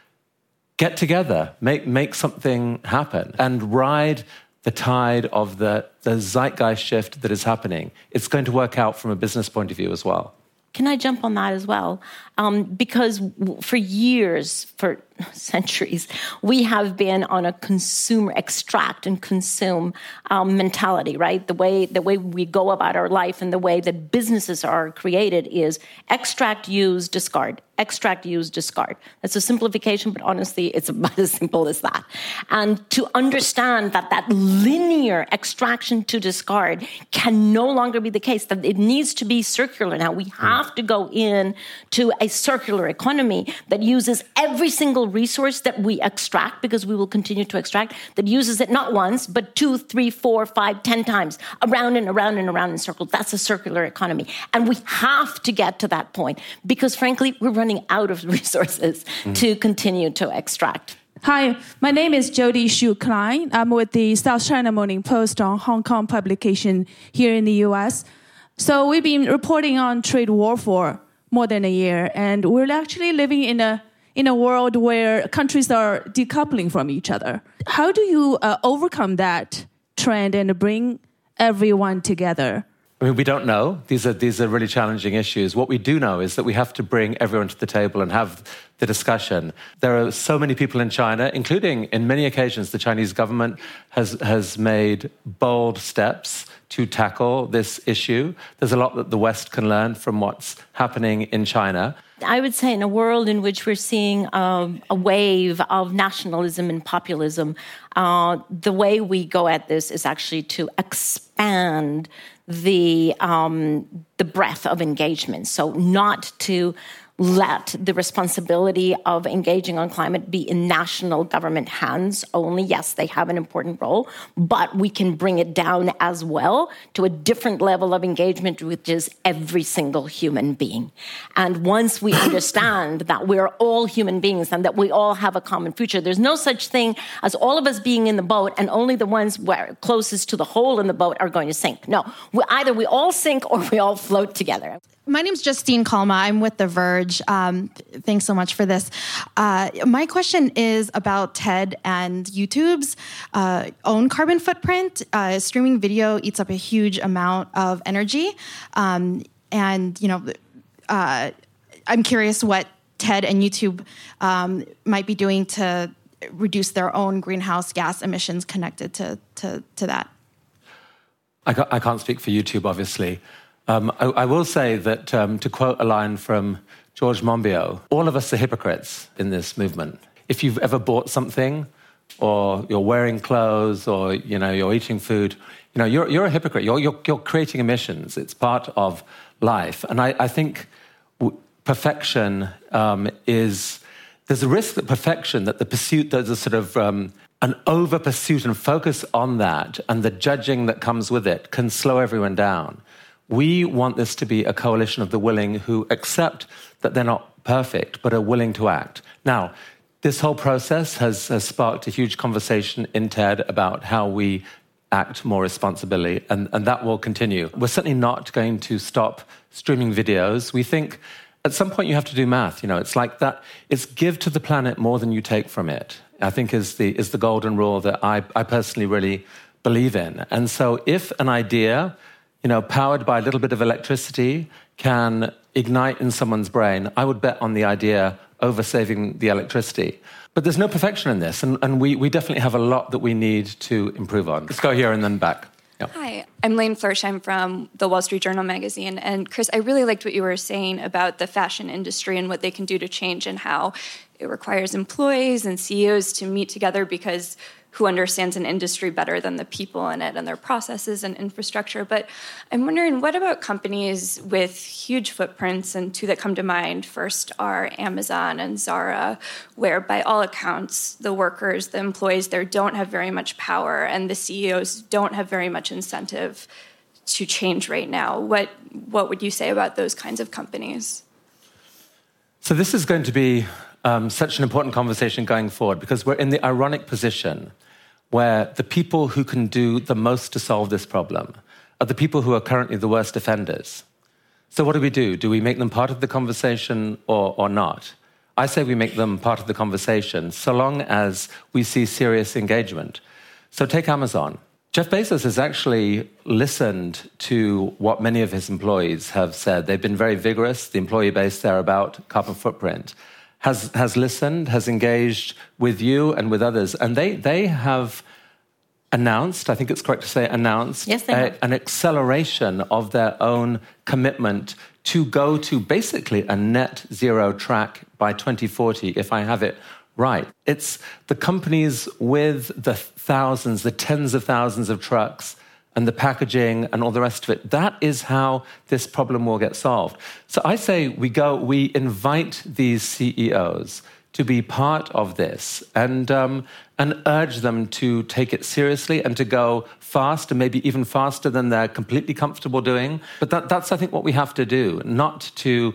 Get together, make something happen, and ride the tide of the zeitgeist shift that is happening. It's going to work out from a business point of view as well. Can I jump on that as well? Because for years, for centuries, we have been on a consumer, extract and consume mentality, right? The way we go about our life and the way that businesses are created is extract, use, discard. Extract, use, discard. That's a simplification, but honestly, it's about as simple as that. And to understand that linear extraction to discard can no longer be the case, that it needs to be circular now. We have to go in to a circular economy that uses every single resource that we extract, because we will continue to extract, that uses it not once, but 2, 3, 4, 5, 10 times, around and around and around in circles. That's a circular economy. And we have to get to that point, because frankly, we're running out of resources to continue to extract. Hi, my name is Jody Shu Klein. I'm with the South China Morning Post on Hong Kong publication here in the U.S. So we've been reporting on trade war for more than a year, and we're actually living in a world where countries are decoupling from each other. How do you overcome that trend and bring everyone together? I mean, we don't know. These are really challenging issues. What we do know is that we have to bring everyone to the table and have the discussion. There are so many people in China, including in many occasions the Chinese government has made bold steps to tackle this issue. There's a lot that the West can learn from what's happening in China. I would say in a world in which we're seeing a wave of nationalism and populism, the way we go at this is actually to expand the breadth of engagement. So not to let the responsibility of engaging on climate be in national government hands only. Yes, they have an important role, but we can bring it down as well to a different level of engagement, which is every single human being. And once we understand that we're all human beings and that we all have a common future, there's no such thing as all of us being in the boat and only the ones closest to the hole in the boat are going to sink. No, either we all sink or we all float together. My name's Justine Kalma. I'm with The Verge. Thanks so much for this. My question is about TED and YouTube's own carbon footprint. Streaming video eats up a huge amount of energy. I'm curious what TED and YouTube might be doing to reduce their own greenhouse gas emissions connected to that. I can't speak for YouTube, obviously. I will say that, to quote a line from George Monbiot, all of us are hypocrites in this movement. If you've ever bought something, or you're wearing clothes, or you're eating food, you're a hypocrite. You're creating emissions. It's part of life. And I think perfection there's a risk that perfection, that the pursuit, there's a sort of an over pursuit and focus on that, and the judging that comes with it can slow everyone down. We want this to be a coalition of the willing who accept that they're not perfect, but are willing to act. Now, this whole process has sparked a huge conversation in TED about how we act more responsibly, and that will continue. We're certainly not going to stop streaming videos. We think at some point you have to do math. It's like that. It's give to the planet more than you take from it, I think is the golden rule that I personally really believe in. And so if an idea, powered by a little bit of electricity, can ignite in someone's brain, I would bet on the idea over saving the electricity. But there's no perfection in this, and we definitely have a lot that we need to improve on. Let's go here and then back. Yep. Hi, I'm Lane Florsheim from the Wall Street Journal magazine. And Chris, I really liked what you were saying about the fashion industry and what they can do to change, and how it requires employees and CEOs to meet together because who understands an industry better than the people in it and their processes and infrastructure. But I'm wondering, what about companies with huge footprints? And two that come to mind first are Amazon and Zara, where by all accounts, the workers, the employees there don't have very much power, and the CEOs don't have very much incentive to change right now. What would you say about those kinds of companies? So this is going to be such an important conversation going forward, because we're in the ironic position where the people who can do the most to solve this problem are the people who are currently the worst offenders. So what do? Do we make them part of the conversation or not? I say we make them part of the conversation so long as we see serious engagement. So take Amazon. Jeff Bezos has actually listened to what many of his employees have said. They've been very vigorous, the employee base there, about carbon footprint. Has listened, has engaged with you and with others. And they have announced, I think it's correct to say announced, yes, an acceleration of their own commitment to go to basically a net zero track by 2040, if I have it right. It's the companies with the thousands, the tens of thousands of trucks and the packaging and all the rest of it. That is how this problem will get solved. So I say we invite these CEOs to be part of this and urge them to take it seriously and to go fast, and maybe even faster than they're completely comfortable doing. But that's, I think, what we have to do, not to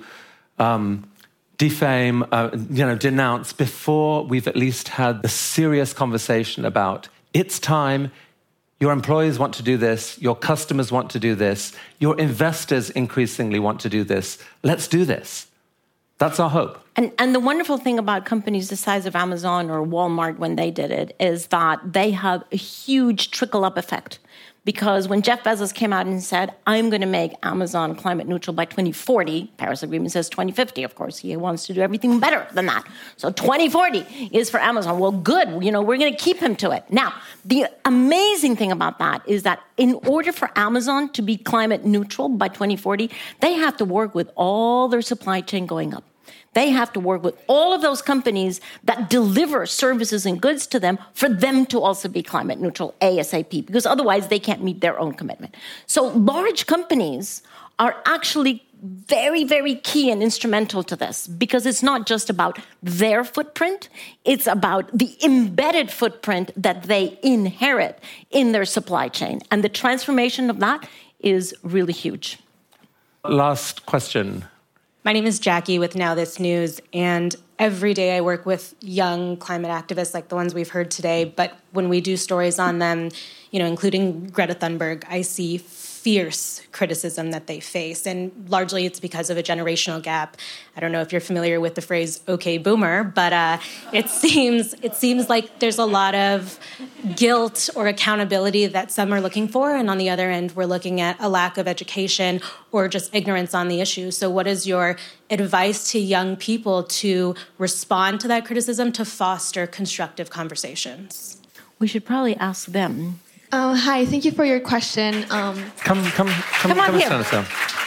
defame, denounce before we've at least had the serious conversation about it's time. Your employees want to do this. Your customers want to do this. Your investors increasingly want to do this. Let's do this. That's our hope. And the wonderful thing about companies the size of Amazon or Walmart when they did it is that they have a huge trickle-up effect. Because when Jeff Bezos came out and said, I'm going to make Amazon climate neutral by 2040, Paris Agreement says 2050, of course. He wants to do everything better than that. So 2040 is for Amazon. Well, good. We're going to keep him to it. Now, the amazing thing about that is that in order for Amazon to be climate neutral by 2040, they have to work with all their supply chain going up. They have to work with all of those companies that deliver services and goods to them for them to also be climate neutral ASAP, because otherwise they can't meet their own commitment. So large companies are actually very, very key and instrumental to this, because it's not just about their footprint, it's about the embedded footprint that they inherit in their supply chain. And the transformation of that is really huge. Last question. My name is Jackie with Now This News, and every day I work with young climate activists like the ones we've heard today. But when we do stories on them, including Greta Thunberg, I see fierce criticism that they face, and largely it's because of a generational gap. I don't know if you're familiar with the phrase "okay, boomer," but it seems like there's a lot of guilt or accountability that some are looking for, and on the other end, we're looking at a lack of education or just ignorance on the issue. So what is your advice to young people to respond to that criticism, to foster constructive conversations? We should probably ask them. Hi, thank you for your question. Come on here.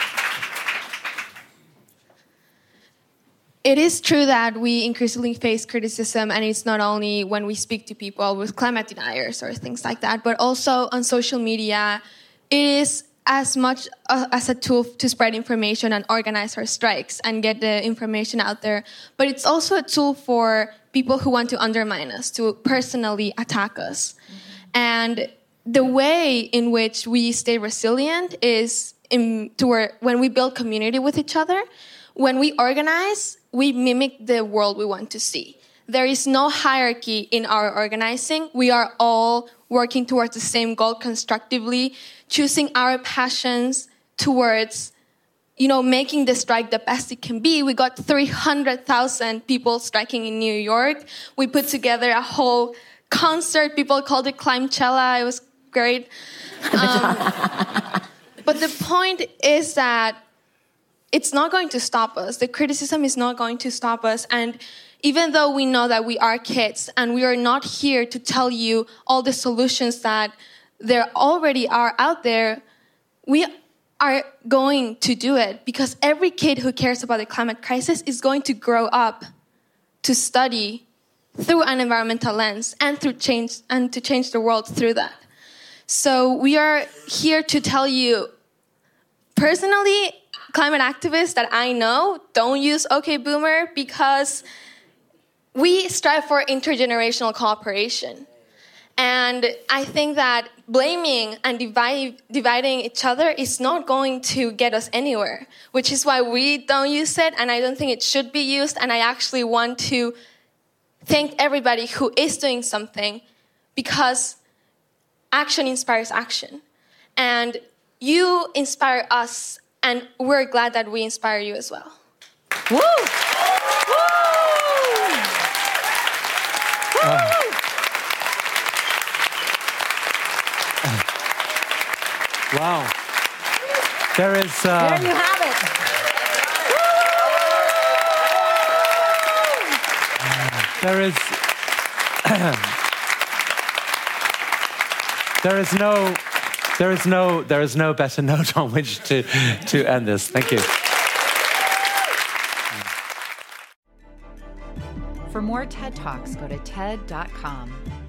It is true that we increasingly face criticism, and it's not only when we speak to people with climate deniers or things like that, but also on social media. It is as much as a tool to spread information and organize our strikes and get the information out there, but it's also a tool for people who want to undermine us, to personally attack us. And the way in which we stay resilient is when we build community with each other. When we organize, we mimic the world we want to see. There is no hierarchy in our organizing. We are all working towards the same goal constructively, choosing our passions towards, making the strike the best it can be. We got 300,000 people striking in New York. We put together a whole concert. People called it Climachella. It was great. But the point is that it's not going to stop us. The criticism is not going to stop us. And even though we know that we are kids and we are not here to tell you all the solutions that there already are out there, we are going to do it, because every kid who cares about the climate crisis is going to grow up to study through an environmental lens and to change the world through that. So we are here to tell you, personally, climate activists that I know don't use OK Boomer, because we strive for intergenerational cooperation. And I think that blaming and dividing each other is not going to get us anywhere, which is why we don't use it, and I don't think it should be used. And I actually want to thank everybody who is doing something, because action inspires action. And you inspire us, and we're glad that we inspire you as well. Woo! Woo! Wow. There is... There you have it. There is no better note on which to end this. Thank you. For more TED Talks, go to TED.com.